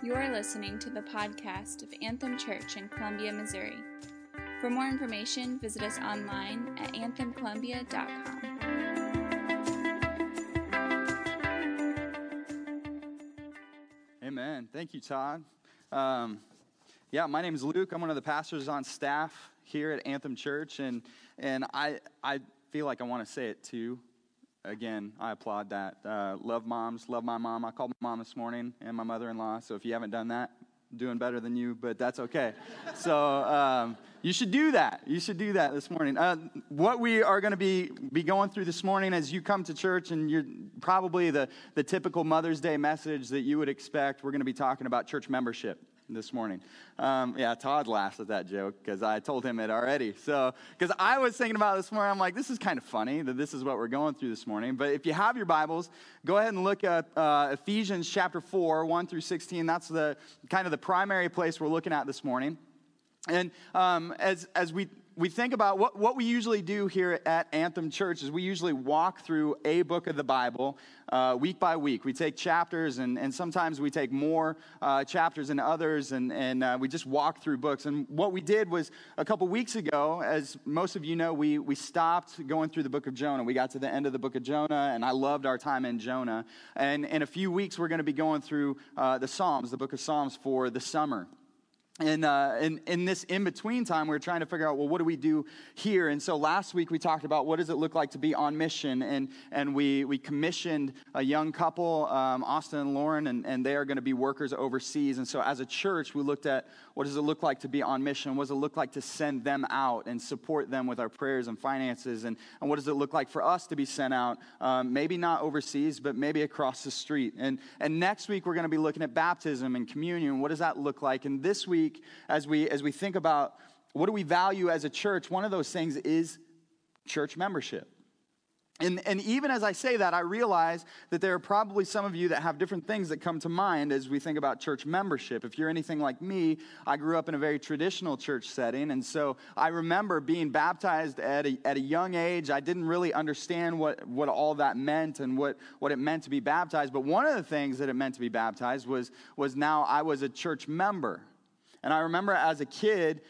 You are listening to the podcast of Anthem Church in Columbia, Missouri. For more information, visit us online at anthemcolumbia.com. Amen. Thank you, Todd. My name is Luke. I'm one of the pastors on staff here at Anthem Church, and I feel like I want to say it too. Again, I applaud that. Love moms, love my mom. I called my mom this morning and my mother-in-law, so if you haven't done that, I'm doing better than you, but that's okay. So you should do that. You should do that this morning. What we are going to be going through this morning as you come to church, and you're probably the typical Mother's Day message that you would expect, we're going to be talking about church membership this morning. Todd laughs at that joke because I told him it already. So, because I was thinking about it this morning, I'm like, this is kind of funny that this is what we're going through this morning. But if you have your Bibles, go ahead and look at Ephesians chapter 4, 1 through 16. That's the kind of the primary place we're looking at this morning. And as we think about what we usually do here at Anthem Church is we usually walk through a book of the Bible week by week. We take chapters, and sometimes we take more chapters than others, and we just walk through books. And what we did was a couple weeks ago, as most of you know, we stopped going through the book of Jonah. We got to the end of the book of Jonah, and I loved our time in Jonah. And in a few weeks, we're going to be going through the Psalms, the book of Psalms for the summer. And in this in-between time, we were trying to figure out, well, what do we do here? And so last week, we talked about what does it look like to be on mission. And we commissioned a young couple, Austin and Lauren, and they are going to be workers overseas. And so as a church, we looked at what does it look like to be on mission? What does it look like to send them out and support them with our prayers and finances? And what does it look like for us to be sent out, maybe not overseas, but maybe across the street? And next week, we're going to be looking at baptism and communion. What does that look like? And this week, as we think about what do we value as a church, one of those things is church membership. And even as I say that, I realize that there are probably some of you that have different things that come to mind as we think about church membership. If you're anything like me, I grew up in a very traditional church setting, and so I remember being baptized at a young age. I didn't really understand what all that meant and what it meant to be baptized, but one of the things that it meant to be baptized was now I was a church member. And I remember as a kid,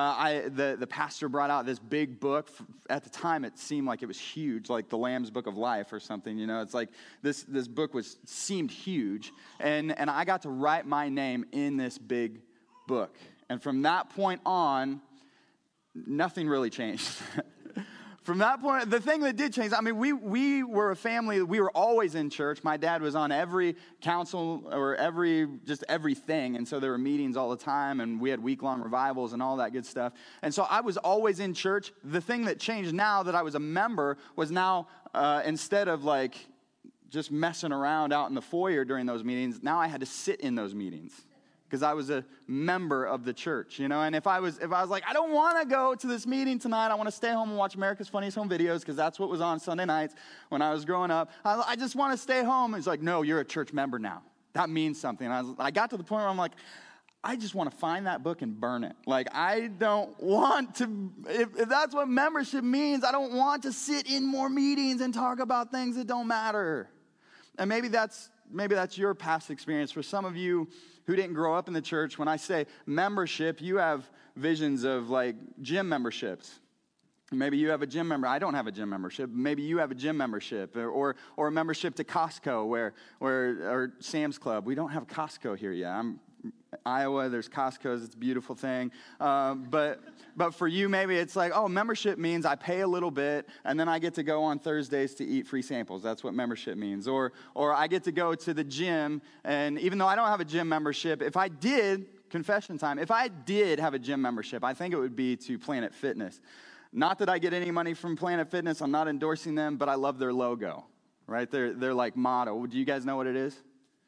the pastor brought out this big book. At the time, it seemed like it was huge, like the Lamb's Book of Life or something. You know, it's like this book seemed huge. And I got to write my name in this big book. And from that point on, nothing really changed. From that point, the thing that did change, I mean, we were a family, we were always in church. My dad was on every council or everything, and so there were meetings all the time, and we had week-long revivals and all that good stuff. And so I was always in church. The thing that changed now that I was a member was now, instead of like just messing around out in the foyer during those meetings, now I had to sit in those meetings, because I was a member of the church, you know. And if I was like, I don't want to go to this meeting tonight, I want to stay home and watch America's Funniest Home Videos, because that's what was on Sunday nights when I was growing up. I just want to stay home. It's like, no, you're a church member now. That means something. I got to the point where I'm like, I just want to find that book and burn it. Like, I don't want to, if that's what membership means, I don't want to sit in more meetings and talk about things that don't matter. And maybe that's your past experience. For some of you who didn't grow up in the church, when I say membership, you have visions of like gym memberships. Maybe you have a gym member. I don't have a gym membership. Maybe you have a gym membership or a membership to Costco or Sam's Club. We don't have Costco here yet. I'm Iowa, there's Costco's, it's a beautiful thing. But for you, maybe it's like, oh, membership means I pay a little bit, and then I get to go on Thursdays to eat free samples. That's what membership means. Or I get to go to the gym, and even though I don't have a gym membership, if I did, confession time, if I did have a gym membership, I think it would be to Planet Fitness. Not that I get any money from Planet Fitness, I'm not endorsing them, but I love their logo, right? They're like motto. Do you guys know what it is?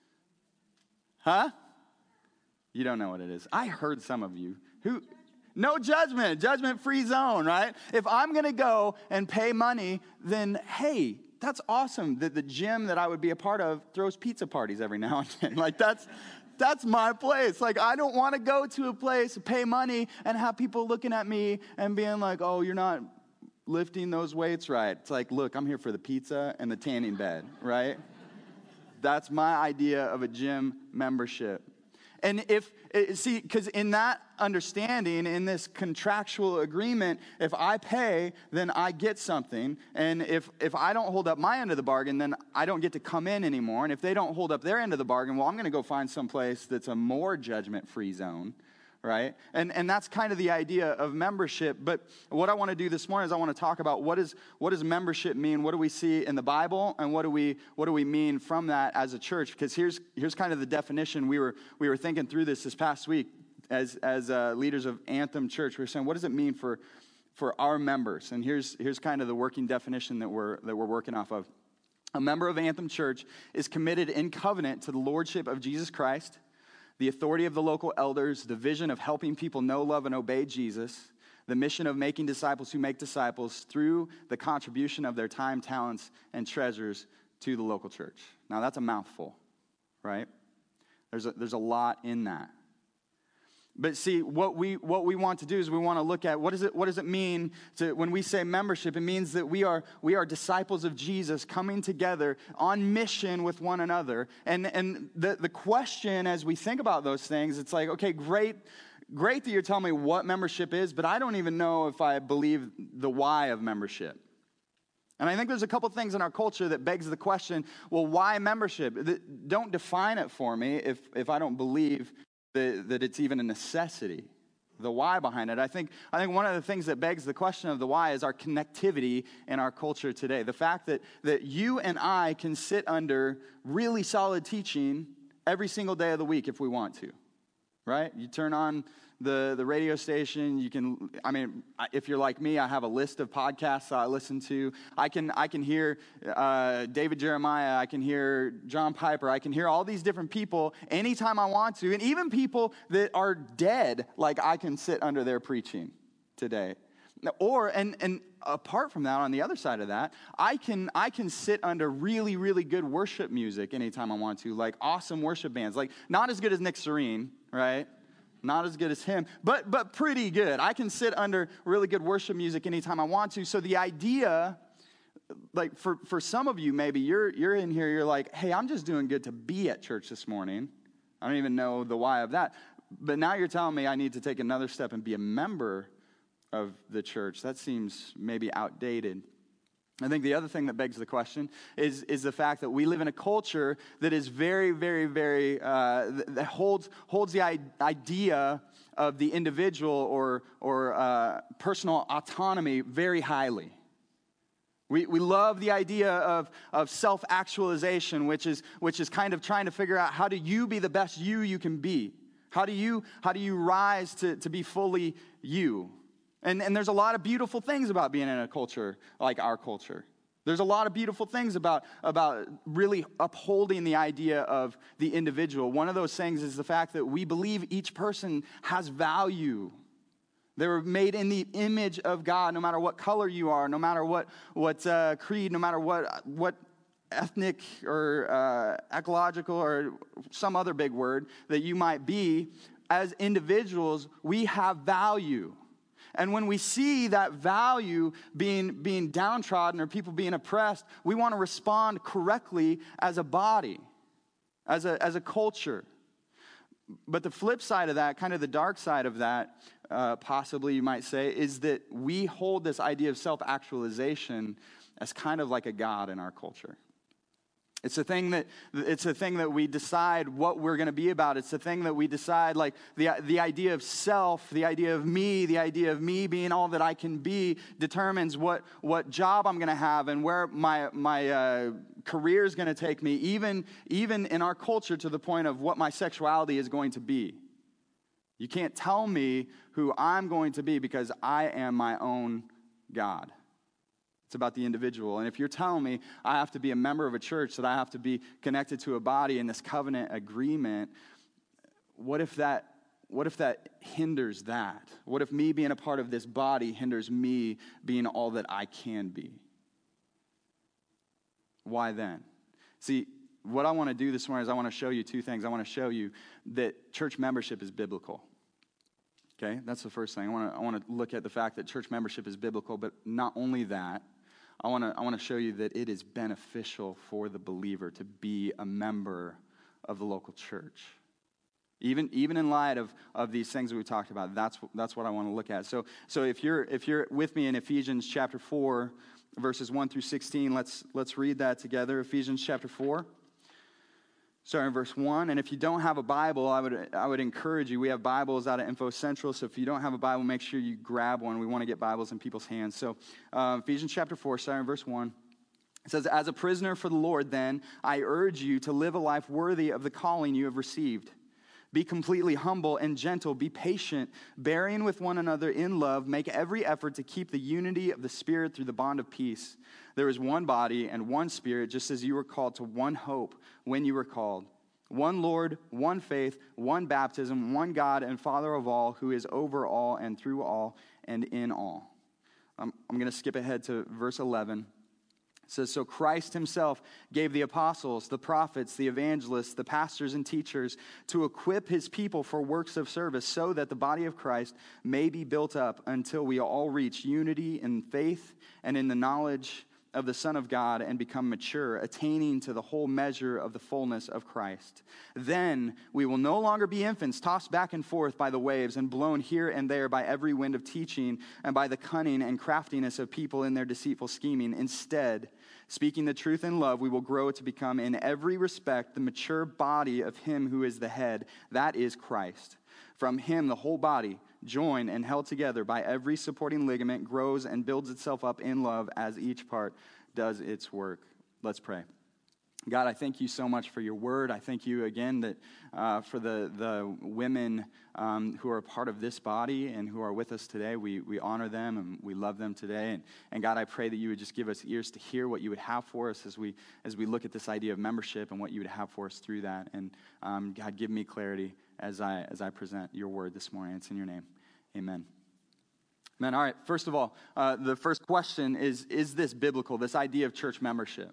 Huh? You don't know what it is. I heard some of you who, no judgment, judgment-free zone, right? If I'm going to go and pay money, then hey, that's awesome that the gym that I would be a part of throws pizza parties every now and then. Like that's my place. Like I don't want to go to a place, pay money, and have people looking at me and being like, oh, you're not lifting those weights right. It's like, look, I'm here for the pizza and the tanning bed, right? That's my idea of a gym membership. And because in that understanding, in this contractual agreement, if I pay, then I get something. And if I don't hold up my end of the bargain, then I don't get to come in anymore. And if they don't hold up their end of the bargain, well, I'm going to go find someplace that's a more judgment-free zone, right? And that's kind of the idea of membership. But what I want to do this morning is I want to talk about what does membership mean? What do we see in the Bible, and what do we mean from that as a church? Because here's kind of the definition. We were thinking through this past week as leaders of Anthem Church. We were saying, what does it mean for our members? And here's kind of the working definition that we're working off of. A member of Anthem Church is committed in covenant to the lordship of Jesus Christ, the authority of the local elders, the vision of helping people know, love, and obey Jesus, the mission of making disciples who make disciples through the contribution of their time, talents, and treasures to the local church. Now, that's a mouthful, right? There's a lot in that. But see, what we want to do is we want to look at what does it mean to, when we say membership? It means that we are disciples of Jesus coming together on mission with one another. And the question as we think about those things, it's like, okay, great that you're telling me what membership is, but I don't even know if I believe the why of membership. And I think there's a couple things in our culture that begs the question, well, why membership? Don't define it for me if I don't believe that it's even a necessity, the why behind it. I think one of the things that begs the question of the why is our connectivity in our culture today. The fact that you and I can sit under really solid teaching every single day of the week if we want to, right? You turn on the radio station, if you're like me, I have a list of podcasts that I listen to. I can hear David Jeremiah, I can hear John Piper, I can hear all these different people anytime I want to, and even people that are dead, like I can sit under their preaching today. And apart from that, on the other side of that, I can sit under really, really good worship music anytime I want to, like awesome worship bands, like not as good as Nick Serene, right? Not as good as him, but pretty good. I can sit under really good worship music anytime I want to. So the idea, like for some of you, maybe you're in here, you're like, hey, I'm just doing good to be at church this morning. I don't even know the why of that. But now you're telling me I need to take another step and be a member of the church. That seems maybe outdated. I think the other thing that begs the question is the fact that we live in a culture that is very, very, very, that holds the idea of the individual or personal autonomy very highly. We love the idea of self-actualization, which is kind of trying to figure out how do you be the best you can be? How do you rise to be fully you? And there's a lot of beautiful things about being in a culture like our culture. There's a lot of beautiful things about really upholding the idea of the individual. One of those things is the fact that we believe each person has value. They were made in the image of God, no matter what color you are, no matter what creed, no matter what ethnic or ecological or some other big word that you might be. As individuals, we have value. And when we see that value being downtrodden or people being oppressed, we want to respond correctly as a body, as a culture. But the flip side of that, kind of the dark side of that, possibly you might say, is that we hold this idea of self-actualization as kind of like a god in our culture. It's a thing that we decide what we're going to be about. It's a thing that we decide, like the idea of self, the idea of me being all that I can be determines what job I'm going to have and where my career is going to take me, even in our culture to the point of what my sexuality is going to be. You can't tell me who I'm going to be because I am my own God. It's about the individual. And if you're telling me I have to be a member of a church, that I have to be connected to a body in this covenant agreement, what if that hinders that? What if me being a part of this body hinders me being all that I can be? Why then? See, what I want to do this morning is I want to show you two things. I want to show you that church membership is biblical. Okay, that's the first thing. I want to look at the fact that church membership is biblical, but not only that, I want to show you that it is beneficial for the believer to be a member of the local church. Even in light of these things that we talked about, that's what I want to look at. So if you're with me in Ephesians chapter 4, verses 1 through 16, let's read that together. Ephesians chapter 4, starting in verse 1. And if you don't have a Bible, I would encourage you. We have Bibles out at Info Central, so if you don't have a Bible, make sure you grab one. We want to get Bibles in people's hands. So Ephesians chapter 4, starting in verse 1. It says, "As a prisoner for the Lord, then, I urge you to live a life worthy of the calling you have received. Be completely humble and gentle. Be patient, bearing with one another in love. Make every effort to keep the unity of the Spirit through the bond of peace. There is one body and one Spirit, just as you were called to one hope when you were called. One Lord, one faith, one baptism, one God and Father of all, who is over all and through all and in all." I'm going to skip ahead to verse 11. It says, "So Christ himself gave the apostles, the prophets, the evangelists, the pastors and teachers to equip his people for works of service so that the body of Christ may be built up until we all reach unity in faith and in the knowledge of the Son of God and become mature, attaining to the whole measure of the fullness of Christ. Then we will no longer be infants, tossed back and forth by the waves and blown here and there by every wind of teaching and by the cunning and craftiness of people in their deceitful scheming. Instead, speaking the truth in love, we will grow to become in every respect the mature body of him who is the head, that is Christ. From him, the whole body, joined and held together by every supporting ligament, grows and builds itself up in love as each part does its work." Let's pray. God, I thank you so much for your word. I thank you again that for the women who are a part of this body and who are with us today. We honor them and we love them today. And God, I pray that you would just give us ears to hear what you would have for us as we look at this idea of membership and what you would have for us through that. And God, give me clarity as I present your word this morning. It's in your name. Amen. Amen. All right. First of all, the first question is this biblical, this idea of church membership?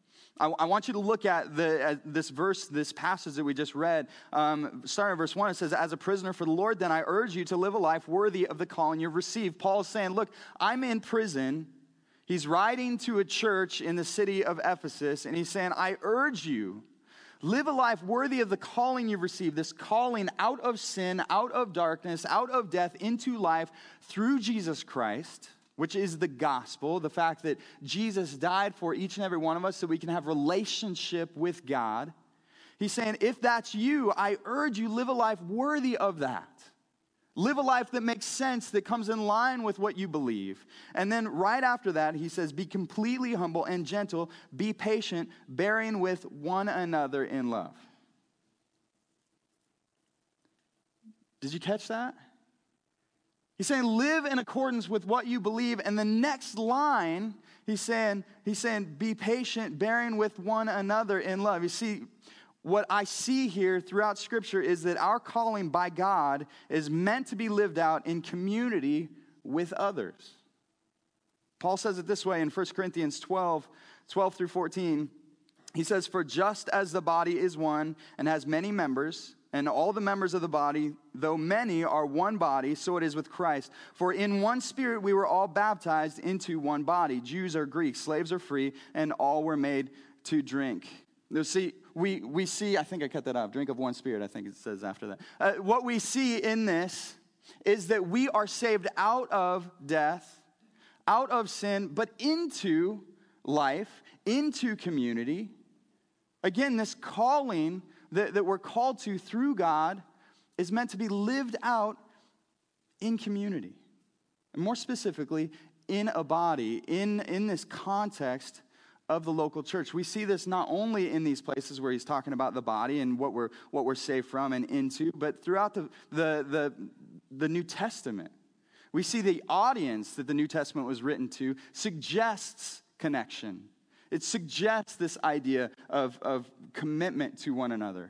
I want you to look at this verse, this passage that we just read. Starting in verse 1, it says, "As a prisoner for the Lord, then I urge you to live a life worthy of the calling you've received." Paul is saying, look, I'm in prison. He's writing to a church in the city of Ephesus, and he's saying, I urge you, live a life worthy of the calling you've received, this calling out of sin, out of darkness, out of death into life through Jesus Christ, which is the gospel, the fact that Jesus died for each and every one of us so we can have relationship with God. He's saying, if that's you, I urge you, live a life worthy of that. Live a life that makes sense, that comes in line with what you believe. And then right after that, he says, be completely humble and gentle, be patient, bearing with one another in love. Did you catch that? He's saying, live in accordance with what you believe. And the next line, he's saying, be patient, bearing with one another in love. You see, what I see here throughout Scripture is that our calling by God is meant to be lived out in community with others. Paul says it this way in 1 Corinthians 12 through 14. He says, "For just as the body is one and has many members, and all the members of the body, though many, are one body, so it is with Christ. For in one Spirit we were all baptized into one body, Jews or Greeks, slaves or free, and all were made to drink." You see, we see, I think I cut that off, drink of one Spirit, I think it says after that. What we see in this is that we are saved out of death, out of sin, but into life, into community. Again, this calling that we're called to through God is meant to be lived out in community. And more specifically, in a body, in this context of the local church. We see this not only in these places where he's talking about the body and what we're saved from and into, but throughout the New Testament. We see the audience that the New Testament was written to suggests connection. It suggests this idea of commitment to one another.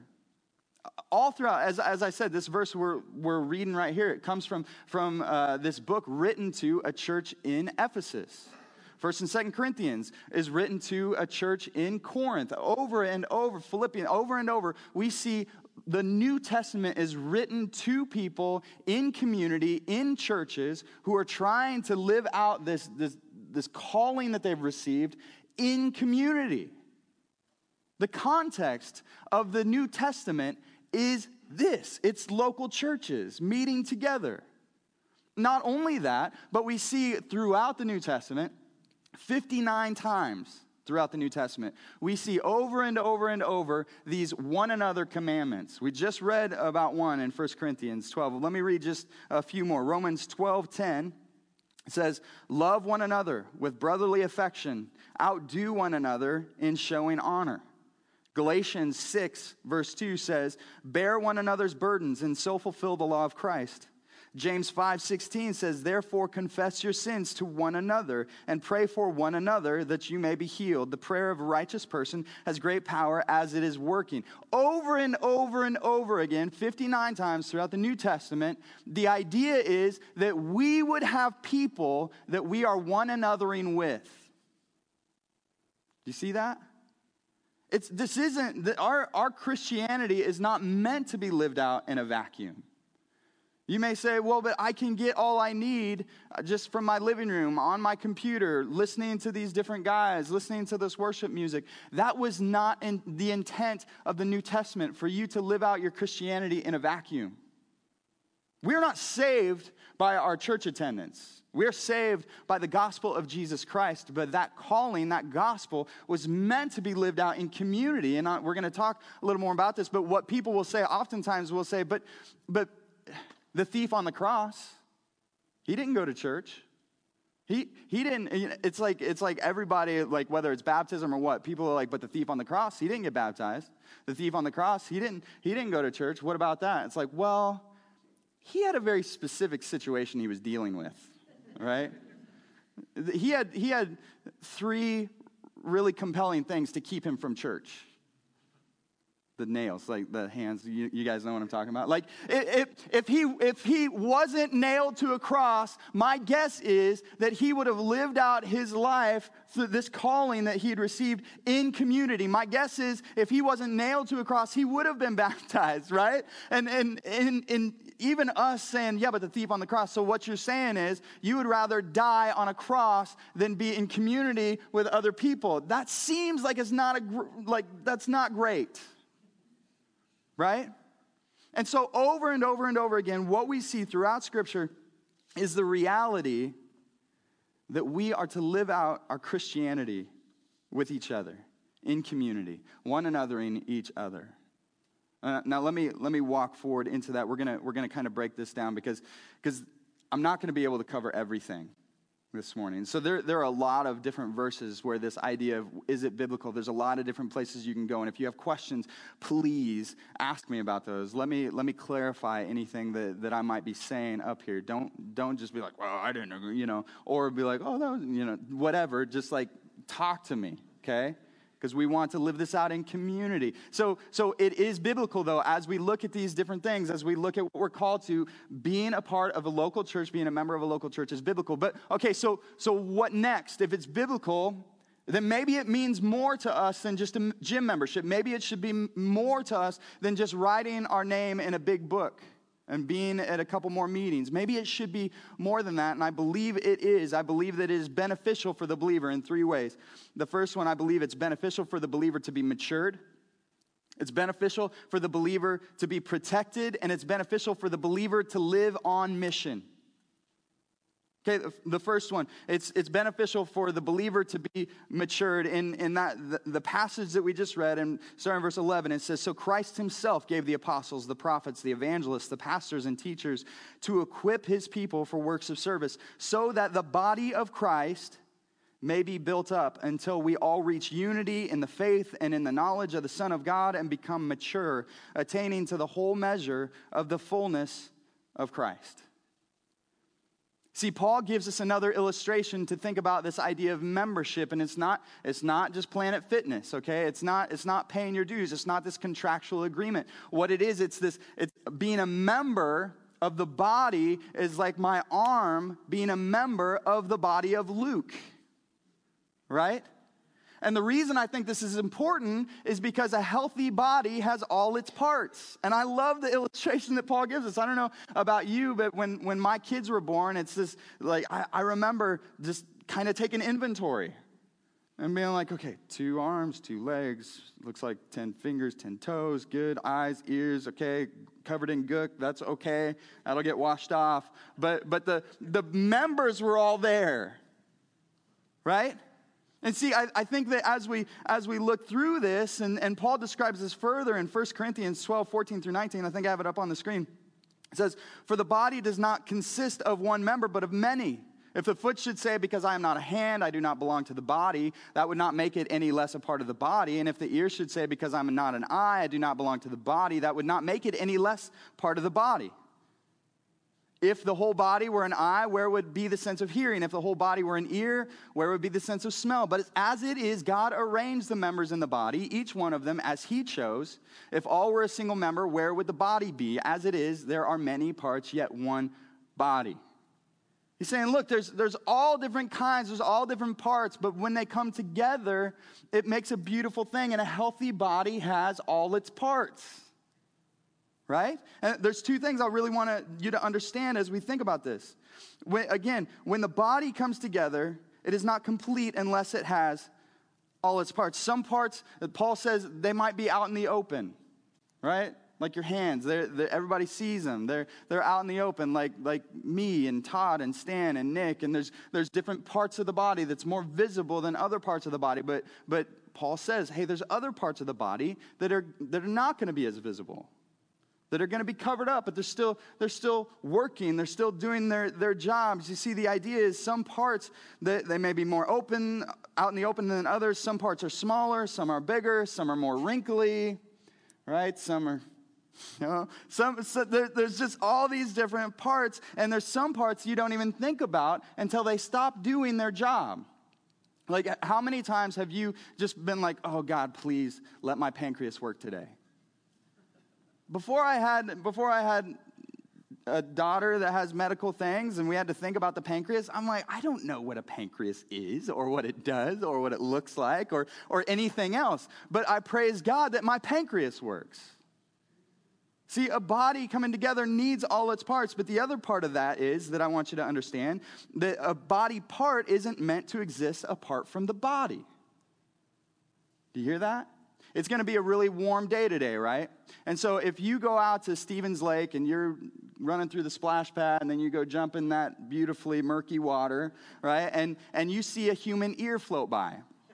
All throughout, as I said, this verse we're reading right here, it comes from this book written to a church in Ephesus. 1 and 2 Corinthians is written to a church in Corinth. Over and over, Philippians, over and over, we see the New Testament is written to people in community, in churches, who are trying to live out this calling that they've received in community. The context of the New Testament is this. It's local churches meeting together. Not only that, but we see throughout the New Testament, 59 times throughout the New Testament, we see over and over and over these one another commandments. We just read about one in 1 Corinthians 12. Let me read just a few more. Romans 12:10 says, love one another with brotherly affection. Outdo one another in showing honor. Galatians 6 verse 2 says, bear one another's burdens and so fulfill the law of Christ. James 5:16 says, therefore confess your sins to one another and pray for one another that you may be healed. The prayer of a righteous person has great power as it is working. Over and over and over again, 59 times throughout the New Testament, the idea is that we would have people that we are one anothering with. Do you see that? Our Christianity is not meant to be lived out in a vacuum. You may say, well, but I can get all I need just from my living room, on my computer, listening to these different guys, listening to this worship music. That was not the intent of the New Testament, for you to live out your Christianity in a vacuum. We're not saved by our church attendance. We're saved by the gospel of Jesus Christ, but that calling, that gospel, was meant to be lived out in community. And we're going to talk a little more about this, but what people will say, oftentimes will say, but the thief on the cross, he didn't go to church. He didn't. It's like everybody, like whether it's baptism or what, people are like, but the thief on the cross, he didn't get baptized. The thief on the cross, he didn't go to church. What about that? It's like, well, he had a very specific situation he was dealing with, right? He had three really compelling things to keep him from church. The nails, like the hands, you guys know what I'm talking about. Like, if he wasn't nailed to a cross, my guess is that he would have lived out his life through this calling that he had received in community. My guess is if he wasn't nailed to a cross, he would have been baptized, right? And even us saying, yeah, but the thief on the cross. So what you're saying is you would rather die on a cross than be in community with other people. That seems like it's not that's not great. Right? And so over and over and over again, what we see throughout Scripture is the reality that we are to live out our Christianity with each other, in community, one another in each other. Now let me walk forward into that. We're gonna kind of break this down because I'm not going to be able to cover everything this morning. So there are a lot of different verses where this idea of, is it biblical? There's a lot of different places you can go. And if you have questions, please ask me about those. Let me clarify anything that I might be saying up here. Don't just be like, well, I didn't agree, or be like, oh, that was, whatever. Just like talk to me, okay? Because we want to live this out in community. So it is biblical, though, as we look at these different things, as we look at what we're called to, being a part of a local church, being a member of a local church is biblical. But, okay, so what next? If it's biblical, then maybe it means more to us than just a gym membership. Maybe it should be more to us than just writing our name in a big book and being at a couple more meetings. Maybe it should be more than that, and I believe it is. I believe that it is beneficial for the believer in three ways. The first one, I believe it's beneficial for the believer to be matured. It's beneficial for the believer to be protected, and it's beneficial for the believer to live on mission. Okay, the first one, it's beneficial for the believer to be matured. In that the passage that we just read, and starting in verse 11, it says, so Christ himself gave the apostles, the prophets, the evangelists, the pastors, and teachers to equip his people for works of service, so that the body of Christ may be built up until we all reach unity in the faith and in the knowledge of the Son of God and become mature, attaining to the whole measure of the fullness of Christ. See, Paul gives us another illustration to think about this idea of membership, and it's not just Planet Fitness, okay? It's not paying your dues. It's not this contractual agreement. What it is, it's being a member of the body is like my arm being a member of the body of Luke, right? And the reason I think this is important is because a healthy body has all its parts. And I love the illustration that Paul gives us. I don't know about you, but when my kids were born, it's this, like, I remember just kind of taking inventory. And being like, okay, 2 arms, 2 legs, looks like 10 fingers, 10 toes, good, eyes, ears, okay, covered in gook, that's okay, that'll get washed off. But the members were all there, right? And see, I think that as we look through this, and Paul describes this further in 1 Corinthians 12, 14 through 19, I think I have it up on the screen. It says, for the body does not consist of one member, but of many. If the foot should say, because I am not a hand, I do not belong to the body, that would not make it any less a part of the body. And if the ear should say, because I'm not an eye, I do not belong to the body, that would not make it any less part of the body. If the whole body were an eye, where would be the sense of hearing? If the whole body were an ear, where would be the sense of smell? But as it is, God arranged the members in the body, each one of them as he chose. If all were a single member, where would the body be? As it is, there are many parts, yet one body. He's saying, look, there's all different kinds, there's all different parts, but when they come together, it makes a beautiful thing, and a healthy body has all its parts, right? And there's 2 things I really want you to understand as we think about this. When the body comes together, it is not complete unless it has all its parts. Some parts, Paul says, they might be out in the open, right? Like your hands, everybody sees them. They're out in the open, like me and Todd and Stan and Nick. And there's different parts of the body that's more visible than other parts of the body. But Paul says, hey, there's other parts of the body that are not going to be as visible, that are going to be covered up, but they're still working. They're still doing their jobs. You see, the idea is some parts that they may be more open, out in the open than others. Some parts are smaller, some are bigger, some are more wrinkly, right? Some are. There's just all these different parts, and there's some parts you don't even think about until they stop doing their job. Like, how many times have you just been like, oh, God, please let my pancreas work today? Before I had a daughter that has medical things, and we had to think about the pancreas, I'm like, I don't know what a pancreas is, or what it does, or what it looks like, or anything else. But I praise God that my pancreas works. See, a body coming together needs all its parts, but the other part of that is that I want you to understand that a body part isn't meant to exist apart from the body. Do you hear that? It's going to be a really warm day today, right? And so if you go out to Stevens Lake and you're running through the splash pad and then you go jump in that beautifully murky water, right? And you see a human ear float by.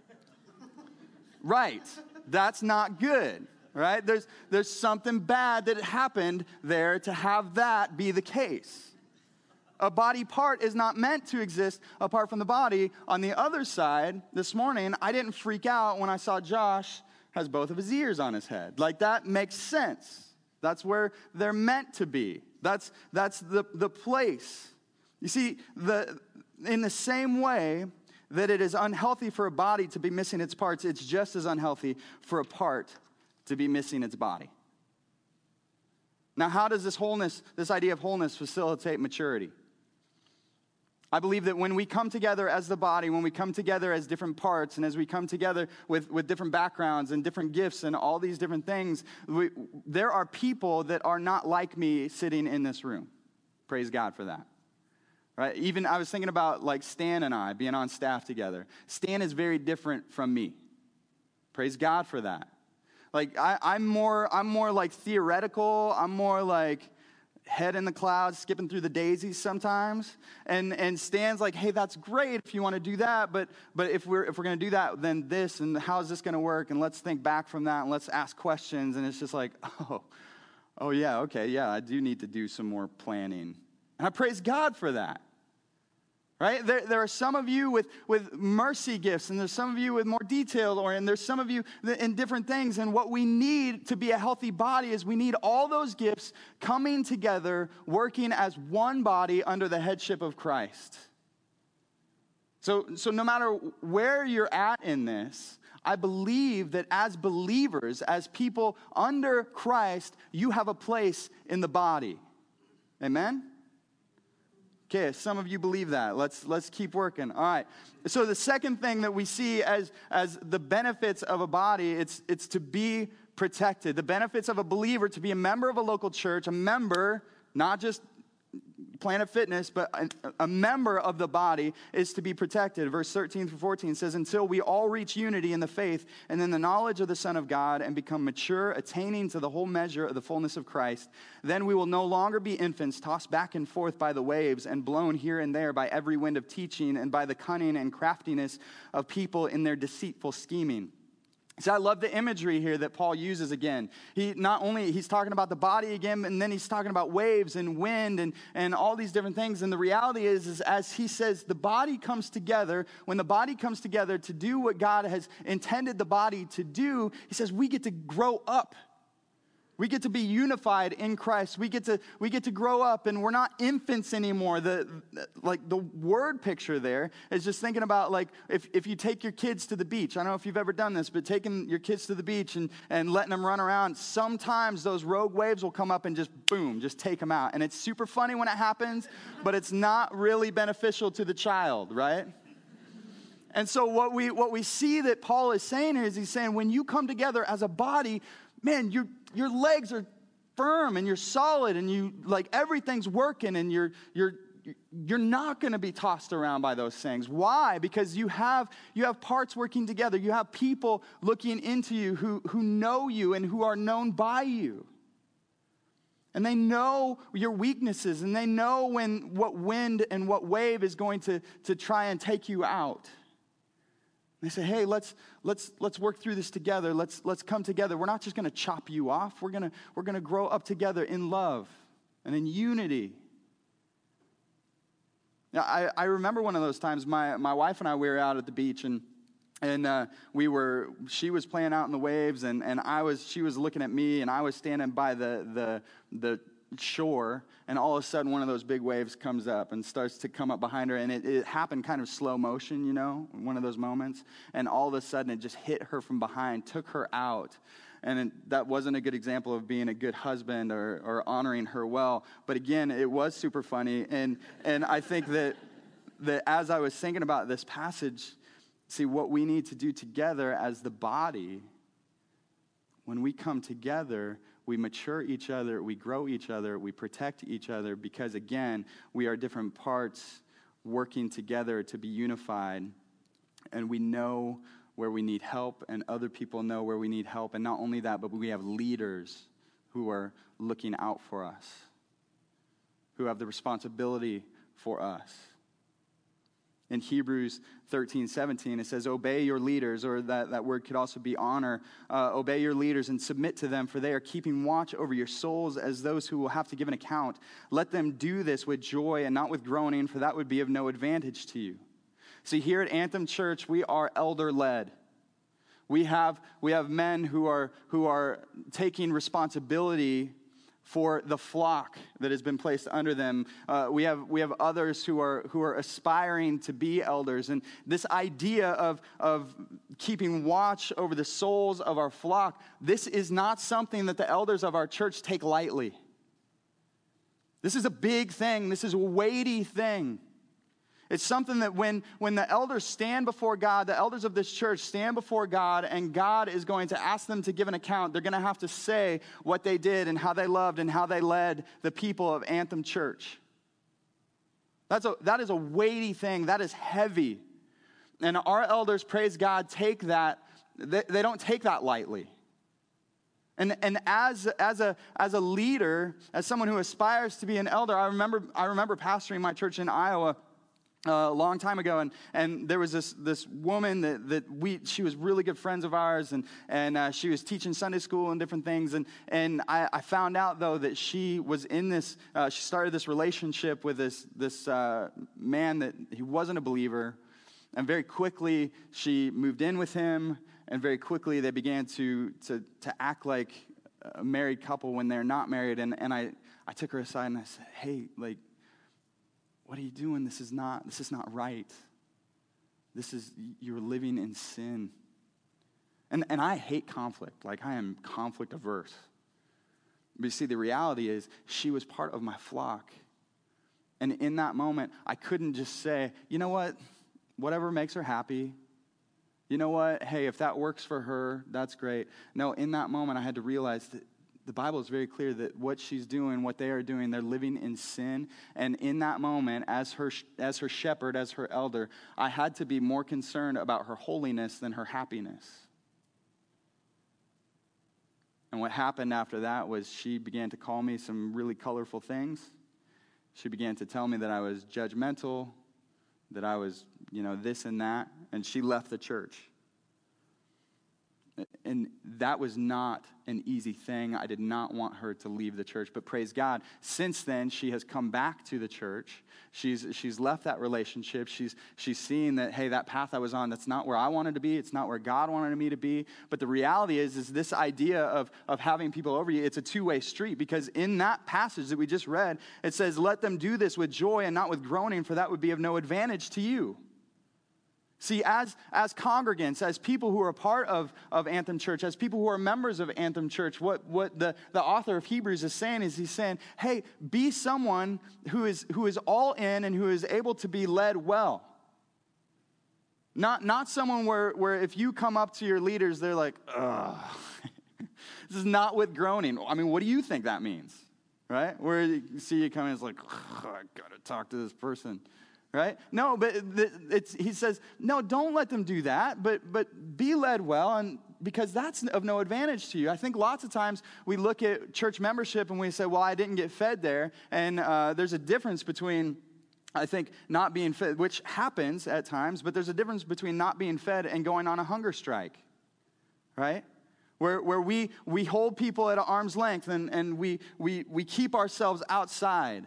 Right. That's not good. Right? There's something bad that happened there to have that be the case. A body part is not meant to exist apart from the body. On the other side, this morning, I didn't freak out when I saw Josh has both of his ears on his head. Like, that makes sense. That's where they're meant to be. That's the place. You see, in the same way that it is unhealthy for a body to be missing its parts, it's just as unhealthy for a part to be missing its body. Now, how does this idea of wholeness facilitate maturity? I believe that when we come together as the body, when we come together as different parts, and as we come together with different backgrounds and different gifts and all these different things, there are people that are not like me sitting in this room. Praise God for that. Right? Even I was thinking about like Stan and I being on staff together. Stan is very different from me. Praise God for that. Like, I'm more like theoretical. I'm more like head in the clouds, skipping through the daisies sometimes. And Stan's like, hey, that's great if you want to do that, but if we're going to do that, then this, and how is this going to work? And let's think back from that, and let's ask questions. And it's just like, oh yeah, okay, yeah, I do need to do some more planning. And I praise God for that. Right? There are some of you with mercy gifts, and there's some of you with more detail, and there's some of you in different things. And what we need to be a healthy body is we need all those gifts coming together, working as one body under the headship of Christ. So no matter where you're at in this, I believe that as believers, as people under Christ, you have a place in the body. Amen? Okay, some of you believe that. Let's keep working. All right. So the second thing that we see as the benefits of a body, it's to be protected. The benefits of a believer, to be a member of a local church, a member, not just Planet Fitness, but a member of the body is to be protected. Verse 13 through 14 says, until we all reach unity in the faith and in the knowledge of the Son of God and become mature, attaining to the whole measure of the fullness of Christ, then we will no longer be infants tossed back and forth by the waves and blown here and there by every wind of teaching and by the cunning and craftiness of people in their deceitful scheming. So I love the imagery here that Paul uses again. He's talking about the body again, and then he's talking about waves and wind and all these different things. And the reality is as he says, the body comes together. When the body comes together to do what God has intended the body to do, he says we get to grow up. We get to be unified in Christ. We get to grow up, and we're not infants anymore. The word picture there is just thinking about like if you take your kids to the beach. I don't know if you've ever done this, but taking your kids to the beach and letting them run around, sometimes those rogue waves will come up and just boom, just take them out. And it's super funny when it happens, but it's not really beneficial to the child, right? And so what we see that Paul is saying here is he's saying when you come together as a body, man, your legs are firm and you're solid and you like everything's working and you're not going to be tossed around by those things. Why? Because you have parts working together. You have people looking into you who know you and who are known by you. And they know your weaknesses and they know what wind and what wave is going to try and take you out. They say, hey, let's work through this together. Let's come together. We're not just going to chop you off. We're going to grow up together in love and in unity. Now, I remember one of those times. My wife and I, we were out at the beach and she was playing out in the waves and she was looking at me and I was standing by the shore, and all of a sudden one of those big waves comes up and starts to come up behind her, and it happened kind of slow motion, one of those moments, and all of a sudden it just hit her from behind, took her out. And that wasn't a good example of being a good husband or honoring her well, but again, it was super funny, and I think that as I was thinking about this passage, see what we need to do together as the body, when we come together, we mature each other, we grow each other, we protect each other because, again, we are different parts working together to be unified, and we know where we need help, and other people know where we need help. And not only that, but we have leaders who are looking out for us, who have the responsibility for us. In Hebrews 13:17, it says, obey your leaders, or that word could also be honor. Obey your leaders and submit to them, for they are keeping watch over your souls as those who will have to give an account. Let them do this with joy and not with groaning, for that would be of no advantage to you. See, here at Anthem Church, we are elder-led. We have men who are taking responsibility for the flock that has been placed under them. We have others who are aspiring to be elders. And this idea of keeping watch over the souls of our flock, this is not something that the elders of our church take lightly. This is a big thing. This is a weighty thing. It's something that when the elders stand before God, the elders of this church stand before God, and God is going to ask them to give an account, they're going to have to say what they did and how they loved and how they led the people of Anthem Church. That is a weighty thing. That is heavy. And our elders, praise God, take that. They don't take that lightly. And as a leader, as someone who aspires to be an elder, I remember pastoring my church in Iowa a long time ago, and there was this woman that she was really good friends of ours, and she was teaching Sunday school and different things, and I found out though that she was in this, she started this relationship with this man that he wasn't a believer, and very quickly she moved in with him, and very quickly they began to act like a married couple when they're not married, and I took her aside and I said, hey, like, what are you doing? This is not right. You're living in sin. And I hate conflict. Like, I am conflict averse. But you see, the reality is she was part of my flock. And in that moment, I couldn't just say, you know what? Whatever makes her happy. You know what? Hey, if that works for her, that's great. No, in that moment, I had to realize that the Bible is very clear that what she's doing, what they are doing, they're living in sin. And in that moment, as her shepherd, as her elder, I had to be more concerned about her holiness than her happiness. And what happened after that was she began to call me some really colorful things. She began to tell me that I was judgmental, that I was, this and that. And she left the church. And that was not an easy thing. I did not want her to leave the church. But praise God, since then, she has come back to the church. She's left that relationship. She's seen that, hey, that path I was on, that's not where I wanted to be. It's not where God wanted me to be. But the reality is this idea of having people over you, it's a two-way street. Because in that passage that we just read, it says, let them do this with joy and not with groaning, for that would be of no advantage to you. See, as congregants, as people who are a part of Anthem Church, as people who are members of Anthem Church, what the author of Hebrews is saying is he's saying, hey, be someone who is all in and who is able to be led well. Not someone where if you come up to your leaders, they're like, ugh. This is not with groaning. I mean, what do you think that means? Right? Where you see you come in, it's like, I got to talk to this person. Right? No, but he says, no, don't let them do that, but be led well, and because that's of no advantage to you. I think lots of times we look at church membership and we say, well, I didn't get fed there, and there's a difference between, I think, not being fed, which happens at times, but there's a difference between not being fed and going on a hunger strike, right? Where we hold people at arm's length and we keep ourselves outside.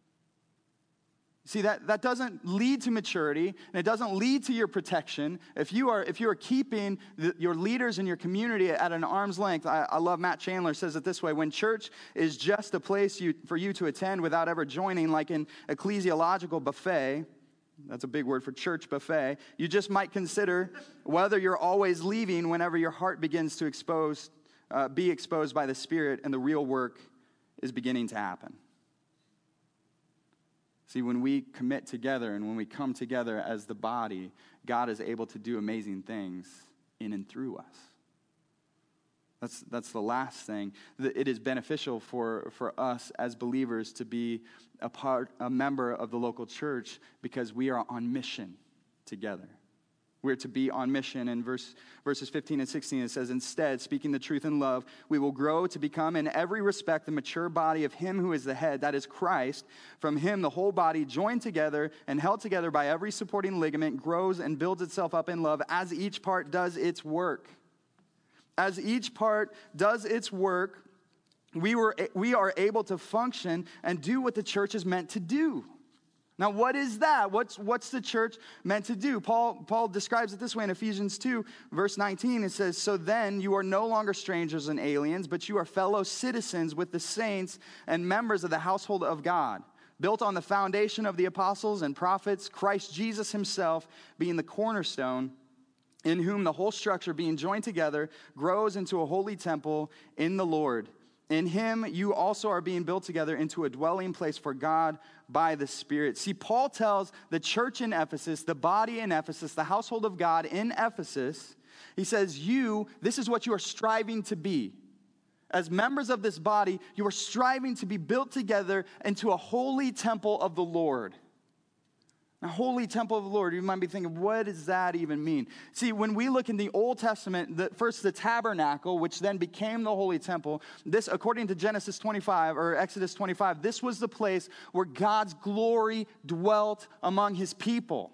See, that doesn't lead to maturity, and it doesn't lead to your protection. If you are keeping your leaders in your community at an arm's length, I love Matt Chandler says it this way: when church is just a place for you to attend without ever joining, like an ecclesiological buffet, that's a big word for church buffet, you just might consider whether you're always leaving whenever your heart begins to be exposed by the Spirit and the real work is beginning to happen. See, when we commit together and when we come together as the body, God is able to do amazing things in and through us. That's the last thing. It is beneficial for us as believers to be a member of the local church because we are on mission together. We're to be on mission. In verses 15 and 16, it says, instead, speaking the truth in love, we will grow to become in every respect the mature body of him who is the head, that is Christ. From him, the whole body, joined together and held together by every supporting ligament, grows and builds itself up in love as each part does its work. As each part does its work, we are able to function and do what the church is meant to do. Now, what is that? What's the church meant to do? Paul describes it this way in Ephesians 2, verse 19. It says, so then you are no longer strangers and aliens, but you are fellow citizens with the saints and members of the household of God, built on the foundation of the apostles and prophets, Christ Jesus himself being the cornerstone, in whom the whole structure being joined together grows into a holy temple in the Lord. In him, you also are being built together into a dwelling place for God by the Spirit. See, Paul tells the church in Ephesus, the body in Ephesus, the household of God in Ephesus, he says, this is what you are striving to be. As members of this body, you are striving to be built together into a holy temple of the Lord. A holy temple of the Lord. You might be thinking, what does that even mean? See, when we look in the Old Testament, first the tabernacle, which then became the holy temple, this, according to Genesis 25 or Exodus 25, this was the place where God's glory dwelt among his people.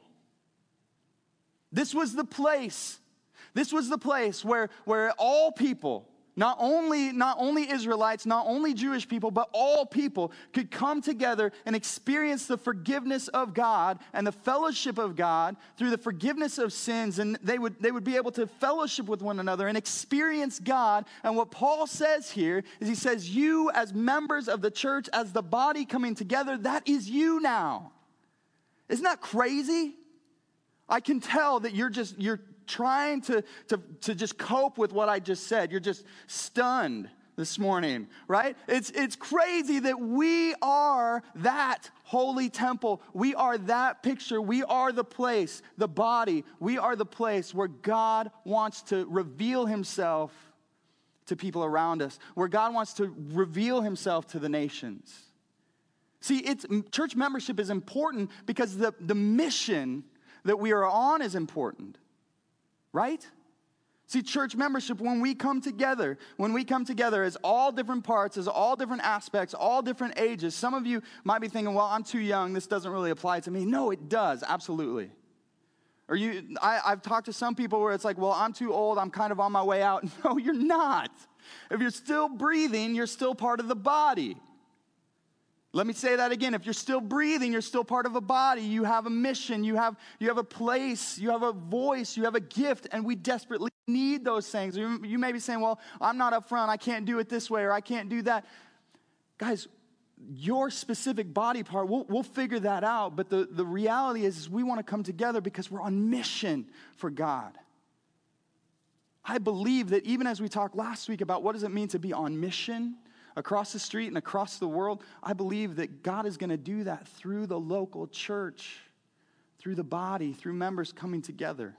This was the place. This was the place where all people, not only Israelites, not only Jewish people, but all people could come together and experience the forgiveness of God and the fellowship of God through the forgiveness of sins, and they would be able to fellowship with one another and experience God. And what Paul says here is he says, you as members of the church, as the body coming together, that is you now. Isn't that crazy? I can tell that you're trying to just cope with what I just said. You're just stunned this morning, right? It's crazy that we are that holy temple. We are that picture. We are the place, the body. We are the place where God wants to reveal himself to people around us, where God wants to reveal himself to the nations. See, church membership is important because the mission that we are on is important, right? See, church membership, when we come together as all different parts, as all different aspects, all different ages, some of you might be thinking, well, I'm too young, this doesn't really apply to me. No, it does, absolutely. Or I've talked to some people where it's like, well, I'm too old, I'm kind of on my way out. No, you're not. If you're still breathing, you're still part of the body. Let me say that again. If you're still breathing, you're still part of a body. You have a mission. You have a place. You have a voice. You have a gift. And we desperately need those things. You may be saying, well, I'm not up front. I can't do it this way or I can't do that. Guys, your specific body part, we'll figure that out. But the reality is we want to come together because we're on mission for God. I believe that even as we talked last week about what does it mean to be on mission across the street and across the world, I believe that God is going to do that through the local church, through the body, through members coming together.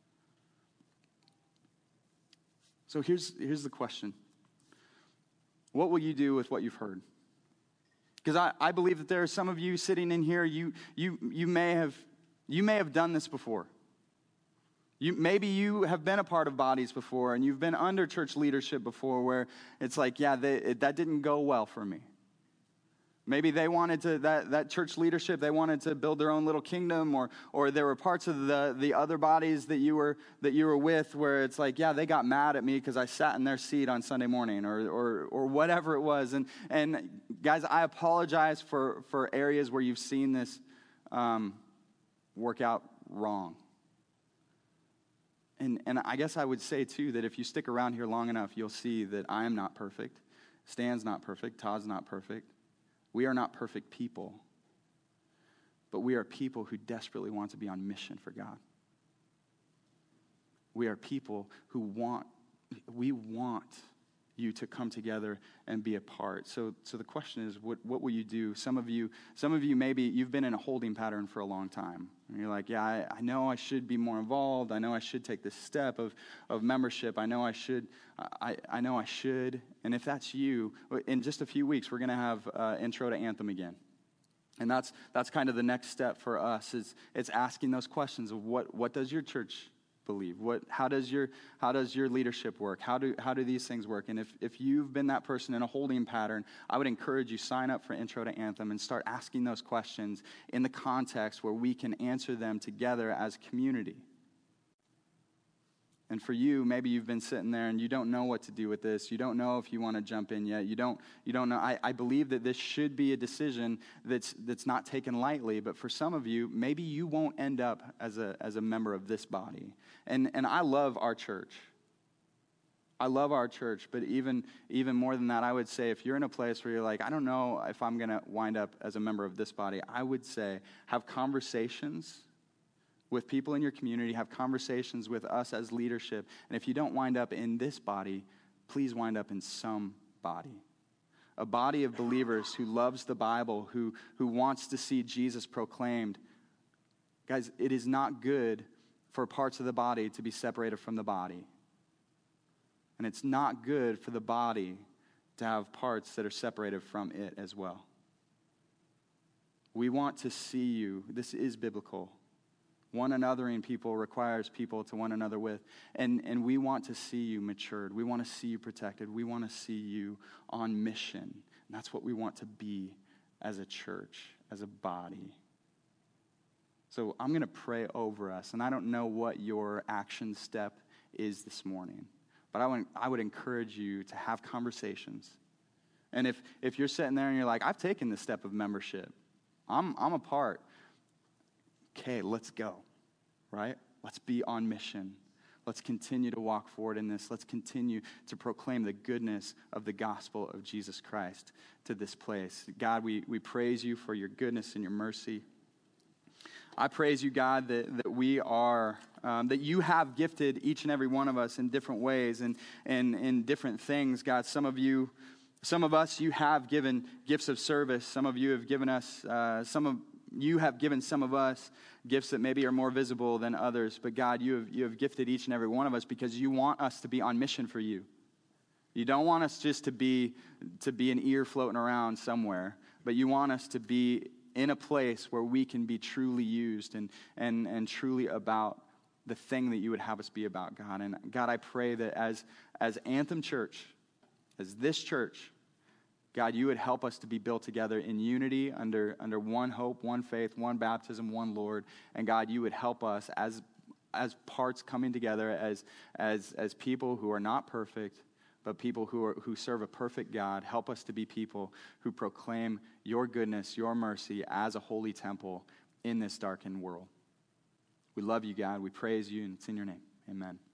So here's the question. What will you do with what you've heard? Because I believe that there are some of you sitting in here, you may have done this before. Maybe you have been a part of bodies before, and you've been under church leadership before where it's like, yeah, that didn't go well for me. Maybe they wanted to, that church leadership, they wanted to build their own little kingdom, or there were parts of the other bodies that you were with where it's like, yeah, they got mad at me because I sat in their seat on Sunday morning, or whatever it was. And guys, I apologize for areas where you've seen this work out wrong. And I guess I would say, too, that if you stick around here long enough, you'll see that I am not perfect. Stan's not perfect. Todd's not perfect. We are not perfect people. But we are people who desperately want to be on mission for God. We are people who want you to come together and be a part. So the question is, what will you do? Some of you maybe you've been in a holding pattern for a long time. And you're like, yeah, I know I should be more involved. I know I should take this step of membership. I know I should. And if that's you, in just a few weeks, we're going to have Intro to Anthem again. And that's kind of the next step for us. It's asking those questions of what does your church believe? How does your leadership work? How do these things work? And if you've been that person in a holding pattern, I would encourage you, sign up for Intro to Anthem and start asking those questions in the context where we can answer them together as community. And for you, maybe you've been sitting there and you don't know what to do with this. You don't know if you want to jump in yet. You don't know. I believe that this should be a decision that's not taken lightly. But for some of you, maybe you won't end up as a member of this body. And I love our church. I love our church. But even more than that, I would say if you're in a place where you're like, I don't know if I'm going to wind up as a member of this body, I would say have conversations with people in your community, have conversations with us as leadership. And if you don't wind up in this body, please wind up in some body. A body of believers who loves the Bible, who wants to see Jesus proclaimed. Guys, it is not good for parts of the body to be separated from the body. And it's not good for the body to have parts that are separated from it as well. We want to see you. This is biblical. One anothering people requires people to one another with. And we want to see you matured. We want to see you protected. We want to see you on mission. And that's what we want to be as a church, as a body. So I'm going to pray over us. And I don't know what your action step is this morning. But I would encourage you to have conversations. And if you're sitting there and you're like, I've taken the step of membership. I'm a part. Okay, let's go, right? Let's be on mission. Let's continue to walk forward in this. Let's continue to proclaim the goodness of the gospel of Jesus Christ to this place. God, we praise you for your goodness and your mercy. I praise you, God, that we are, that you have gifted each and every one of us in different ways and in different things. God, some of us, you have given gifts of service. Some of you have given us, you have given some of us gifts that maybe are more visible than others. But God, you have gifted each and every one of us because you want us to be on mission for you. You don't want us just to be an ear floating around somewhere, but you want us to be in a place where we can be truly used and truly about the thing that you would have us be about, God. And God, I pray that as Anthem Church, as this church, God, you would help us to be built together in unity under one hope, one faith, one baptism, one Lord. And God, you would help us as parts coming together as people who are not perfect, but people who serve a perfect God. Help us to be people who proclaim your goodness, your mercy as a holy temple in this darkened world. We love you, God. We praise you, and it's in your name. Amen.